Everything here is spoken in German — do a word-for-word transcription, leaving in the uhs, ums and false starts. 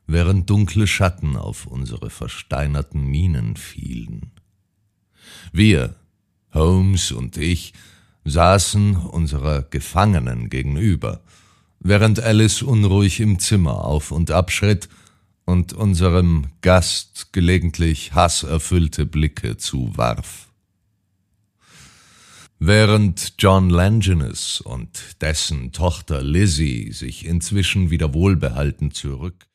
während dunkle Schatten auf unsere versteinerten Mienen fielen. Wir, Holmes und ich, saßen unserer Gefangenen gegenüber, während Alice unruhig im Zimmer auf und ab schritt und unserem Gast gelegentlich hasserfüllte Blicke zuwarf. Während John Langenus und dessen Tochter Lizzie sich inzwischen wieder wohlbehalten zurück